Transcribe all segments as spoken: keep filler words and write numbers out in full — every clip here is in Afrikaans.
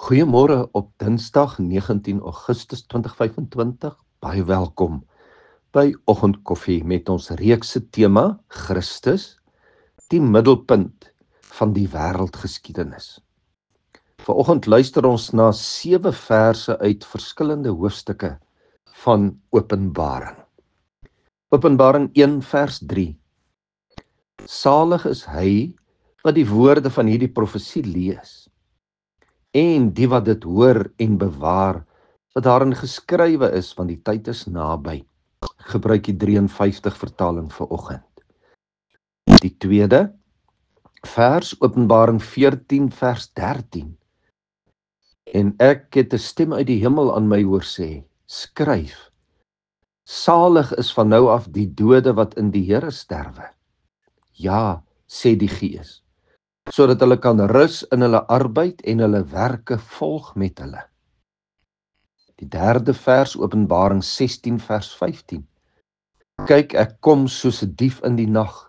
Goeiemôre op Dinsdag negentien Augustus tweeduisend vyf-en-twintig. Baie welkom by Oggendkoffie met ons reekse tema Christus, die middelpunt van die wêreldgeskiedenis. Vanoggend luister ons na sewe verse uit verskillende hoofstukke van Openbaring. Openbaring een vers drie. Salig is hy wat die woorde van hierdie profesie lees, en die wat dit hoor en bewaar, wat daarin geskrywe is, want die tyd is naby. Gebruik die drie en vyftig vertaling vir oggend. Die tweede vers, Openbaring veertien vers dertien. En ek het 'n stem uit die hemel aan my hoor sê, skryf, salig is van nou af die dode wat in die Here sterwe. Ja, sê die Gees, sodat hulle kan rus in hulle arbeid en hulle werke volg met hulle. Die derde vers, Openbaring sestien vers vyftien. Kyk, ek kom soos 'n dief in die nag.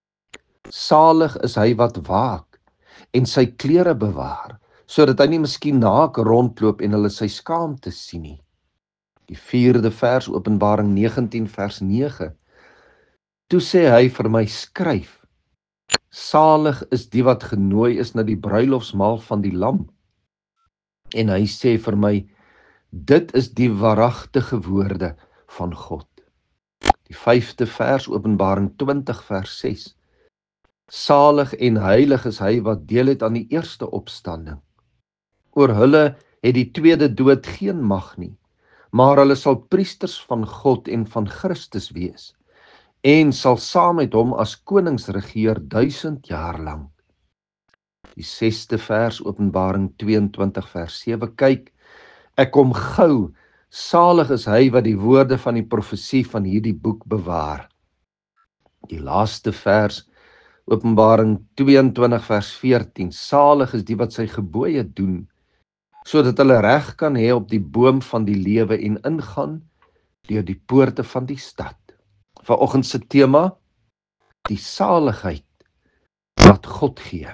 Salig is hy wat waak en sy klere bewaar, sodat hy nie miskien naak rondloop en hulle sy skaamte sien nie. Die vierde vers, Openbaring negentien vers nege. Toe sê hy vir my, skryf, salig is die wat genooi is na die bruilofsmaal van die Lam. En hy sê vir my, dit is die waaragtige woorde van God. Die vyfde vers, Openbaring twintig vers ses. Salig en heilig is hy wat deel het aan die eerste opstanding. Oor hulle het die tweede dood geen mag nie, maar hulle sal priesters van God en van Christus wees, en sal saam met hom as konings regeer duisend jaar lang. Die sesde vers, Openbaring tweeëntwintig vers sewe, kyk, ek kom gou, salig is hy wat die woorde van die profesie van hierdie boek bewaar. Die laaste vers, Openbaring tweeëntwintig vers veertien, salig is die wat sy gebooie doen, sodat hulle reg kan hê op die boom van die lewe en ingaan deur die poorte van die stad. Vanoggend se tema, die saligheid wat God gee.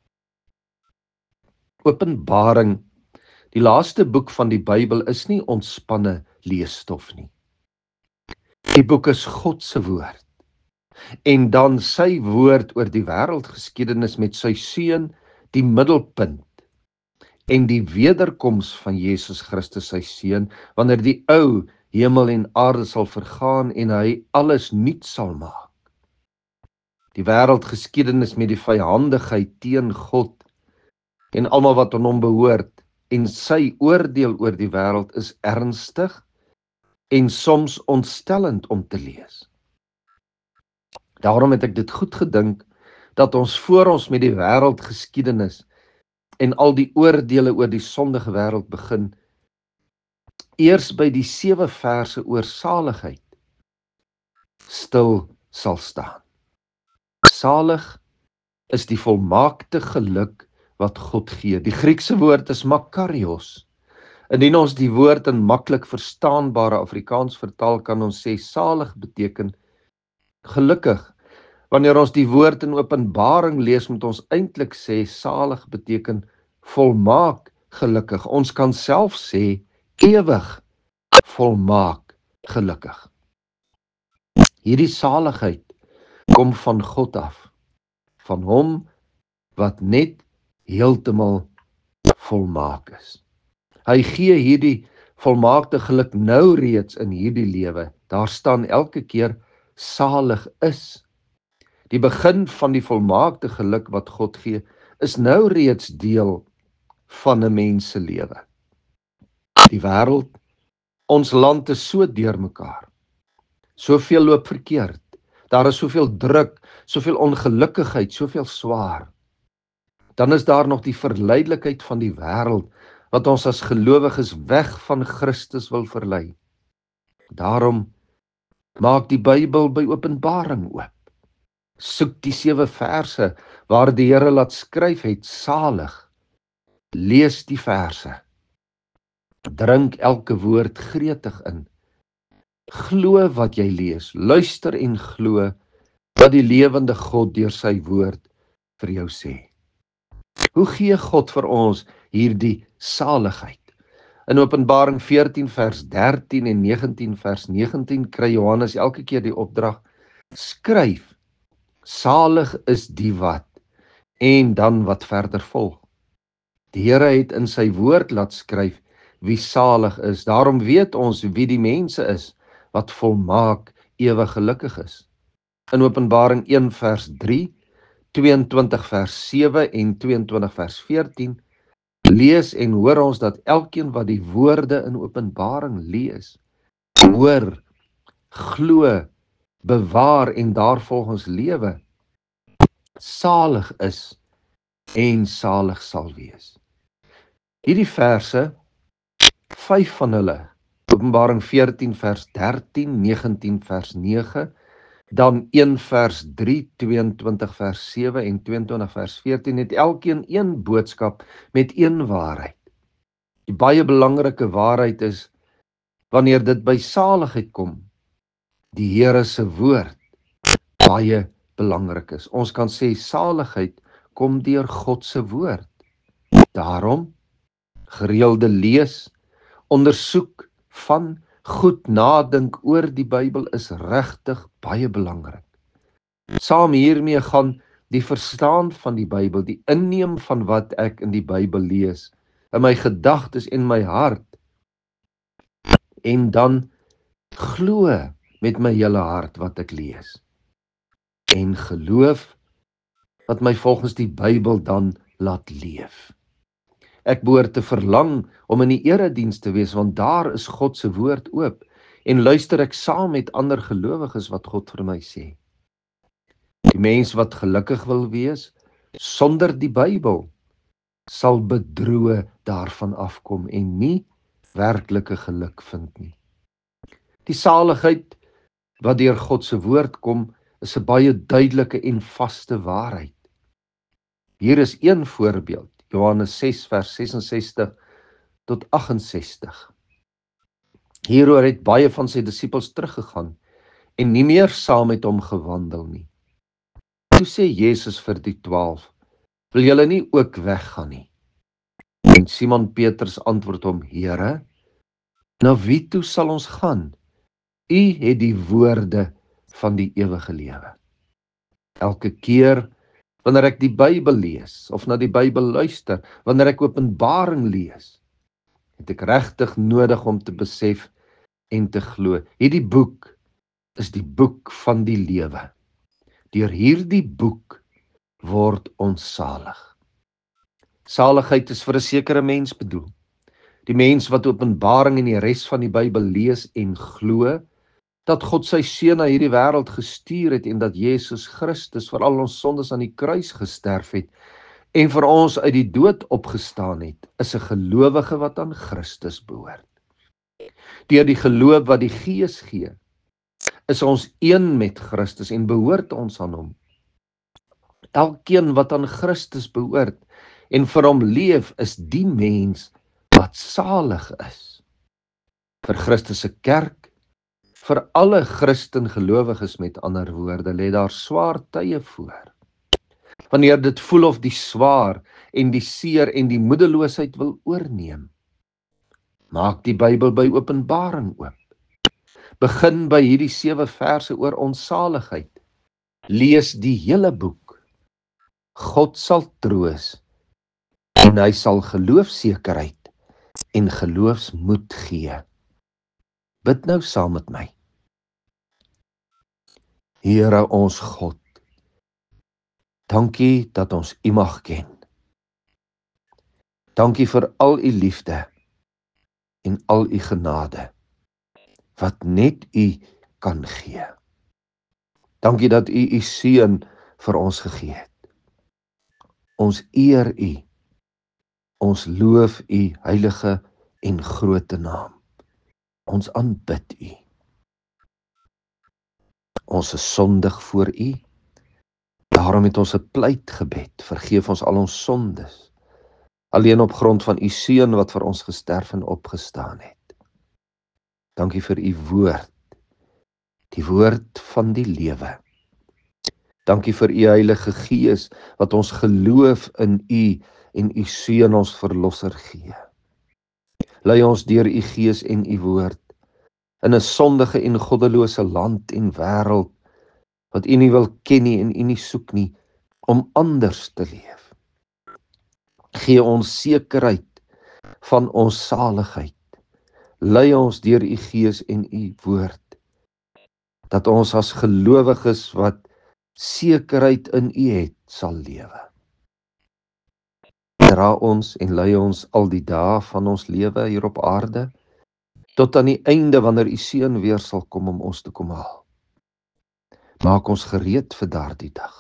Openbaring, die laaste boek van die Bybel, is nie ontspanne leesstof nie. Die boek is God se woord. En dan sy woord oor die wêreldgeskiedenis met sy seun, die middelpunt, en die wederkoms van Jesus Christus sy seun, wanneer die ou hemel en aarde sal vergaan en hy alles nuut sal maak. Die wêreldgeskiedenis met die vyhandigheid teen God en almal wat aan hom behoort, en sy oordeel oor die wêreld is ernstig en soms ontstellend om te lees. Daarom het ek dit goed gedink dat ons voor ons met die wêreldgeskiedenis en al die oordeele oor die sondige wêreld begin, eers by die sewe verse oor saligheid stil sal staan. Salig is die volmaakte geluk wat God gee. Die Griekse woord is makarios. Indien ons die woord in maklik verstaanbare Afrikaans vertaal, kan ons sê salig beteken gelukkig. Wanneer ons die woord in Openbaring lees, moet ons eintlik sê salig beteken volmaak gelukkig. Ons kan self sê ewig volmaak gelukkig. Hierdie saligheid kom van God af, van hom wat net heeltemal volmaak is. Hy gee hierdie volmaakte geluk nou reeds in hierdie lewe. Daar staan elke keer salig is. Die begin van die volmaakte geluk wat God gee, is nou reeds deel van 'n mens se lewe. Die wêreld, ons land is so deurmekaar. Soveel loop verkeerd. Daar is soveel druk, soveel ongelukkigheid, soveel swaar. Dan is daar nog die verleidelikheid van die wêreld, wat ons as gelowiges weg van Christus wil verlei. Daarom maak die Bybel by Openbaring oop. Soek die sewe verse waar die Here laat skryf het, salig. Lees die verse. Drink elke woord gretig in. Glo wat jy lees, luister en glo wat die lewende God deur sy woord vir jou sê. Hoe gee God vir ons hierdie saligheid. In Openbaring veertien vers dertien en negentien vers negentien kry Johannes elke keer die opdrag: skryf, salig is die wat, en dan wat verder volg. Die Here het in sy woord laat skryf wie salig is. Daarom weet ons wie die mense is wat volmaak ewig gelukkig is. In Openbaring een vers drie, tweeëntwintig vers sewe en tweeëntwintig vers veertien lees en hoor ons dat elkeen wat die woorde in Openbaring lees, hoor, glo, bewaar en daarvolgens lewe, salig is en salig sal wees. Hierdie verse, vyf van hulle, Openbaring veertien vers dertien, negentien vers nege, dan een vers drie, tweeëntwintig vers sewe en tweeëntwintig vers veertien, het elkeen een boodskap met een waarheid. Die baie belangrike waarheid is, wanneer dit by saligheid kom, die Here se woord baie belangrik is. Ons kan sê saligheid kom deur God se woord. Daarom gereelde lees, ondersoek van, goed nadink oor die Bybel is regtig baie belangrik. Saam hiermee gaan die verstaan van die Bybel, die inneem van wat ek in die Bybel lees, in my gedagtes en my hart, en dan glo met my hele hart wat ek lees, en geloof wat my volgens die Bybel dan laat leef. Ek behoort te verlang om in die erediens te wees, want daar is God se woord oop, en luister ek saam met ander gelowiges wat God vir my sê. Die mens wat gelukkig wil wees, sonder die Bybel, sal bedroe daarvan afkom en nie werklike geluk vind nie. Die saligheid wat deur God se woord kom, is 'n baie duidelike en vaste waarheid. Hier is een voorbeeld, Johannes ses vers ses en sestig tot agt en sestig. Hieroor het baie van sy disippels teruggegaan en nie meer saam met hom gewandel nie. Toe sê Jesus vir die twaalf: wil julle nie ook weggaan nie? En Simon Petrus antwoord hom: Here, na wie toe sal ons gaan? U het die woorde van die ewige lewe. Elke keer wanneer ek die Bybel lees, of na die Bybel luister, wanneer ek Openbaring lees, het ek regtig nodig om te besef en te glo. Hierdie boek is die boek van die lewe. Deur hierdie boek word ons salig. Saligheid is vir 'n sekere mens bedoel. Die mens wat Openbaring en die res van die Bybel lees en glo, dat God sy seun na hierdie wêreld gestuur het en dat Jesus Christus vir al ons sondes aan die kruis gesterf het en vir ons uit die dood opgestaan het, is 'n gelowige wat aan Christus behoort. Deur die geloof wat die Gees gee, is ons een met Christus en behoort ons aan hom. Elkeen wat aan Christus behoort en vir hom leef, is die mens wat salig is. Vir Christus se kerk, vir alle Christen gelowiges met ander woorde, lê daar swaar tye voor. Wanneer dit voel of die swaar en die seer en die moedeloosheid wil oorneem, maak die Bybel by Openbaring oop. Begin by hierdie sewe verse oor ons saligheid. Lees die hele boek. God sal troos en hy sal geloofsekerheid en geloofsmoed gee. Bid nou saam met my. Here ons God, dankie dat ons U mag ken. Dankie vir al U liefde en al U genade, wat net U kan gee. Dankie dat U U seun vir ons gegee het. Ons eer U, ons loof U heilige en groote naam. Ons aanbid U. Ons is sondig voor U. Daarom het ons 'n pleitgebed. Vergeef ons al ons sondes. Alleen op grond van U seun wat vir ons gesterf en opgestaan het. Dankie vir U woord. Die woord van die lewe. Dankie vir U Heilige Gees wat ons geloof in U en u Seun ons verlosser gee. Lei ons deur u Gees en u woord in 'n sondige en goddelose land en wêreld wat u nie wil ken nie en u nie soek nie, om anders te leef. Gee ons sekerheid van ons saligheid. Lei ons deur u Gees en u woord, dat ons as gelowiges wat sekerheid in u het, sal lewe. Dra ons en lei ons al die dae van ons lewe hier op aarde, tot aan die einde wanneer u Seun weer sal kom om ons te kom haal. Maak ons gereed vir daardie dag.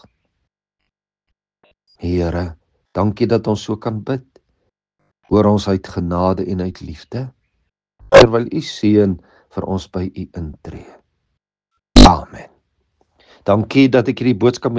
Here, dankie dat ons so kan bid. Hoor ons uit genade en uit liefde, terwyl u Seun vir ons by u intree. Amen. Dankie dat ek hierdie boodskap